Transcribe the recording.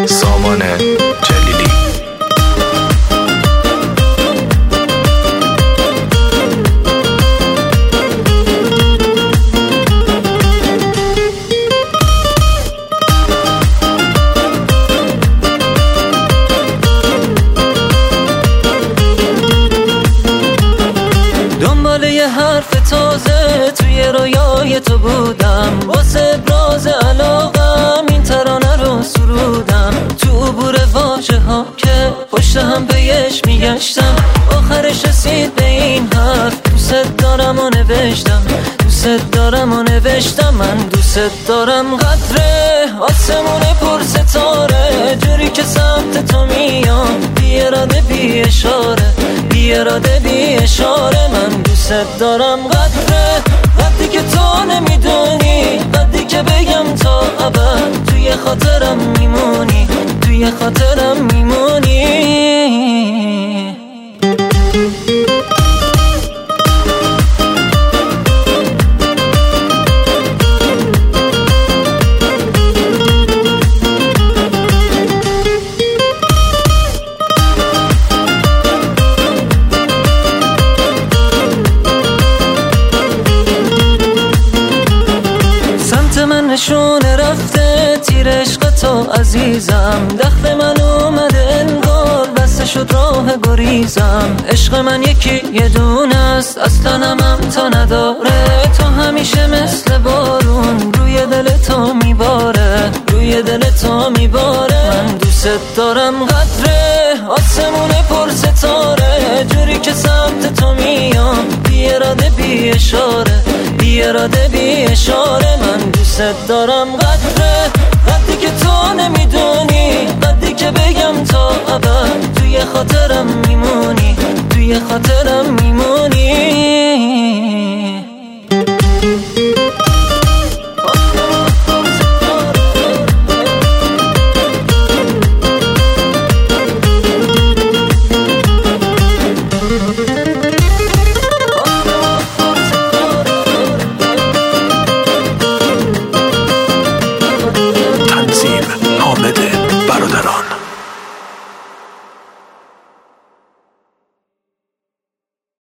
سامان جلیلی. دنبال یه حرف تازه توی رویای تو بودم، واسه ابراز علاقم این ترانه رو سرودم. تو عبور واژه ها که پشت هم بهش میگشتم، آخرش رسید به این حرف دوست دارم و نوشتم، دوست دارم و نوشتم. من دوست دارم قدره آسمون پر ستاره، جوری که سمت تو میام بی اراده بی اشاره، بی اراده بی اشاره. من دوست دارم قدره وقتی که تو نمیدونی، وقتی که بگم تا ابد توی خاطرم میمونی، توی خاطرم میمونی. من نشونه رفته تیر عشق تو عزیزم، دخل من اومده انگار بسته شد راه گریزم. عشق من یکی یه دونه است اصلا هم تا نداره، تو همیشه مثل بارون روی دل تو میباره، روی دل تو میباره. من دوست دارم قدره آسمون پر ستاره، جوری که سمت تو میام بی اراده بی اشاره، بی اراده بی اشاره. من دوست دارم قدره وقتی که تو نمیدونی، وقتی که بگم تا ابد توی خاطرم میمونی، توی خاطرم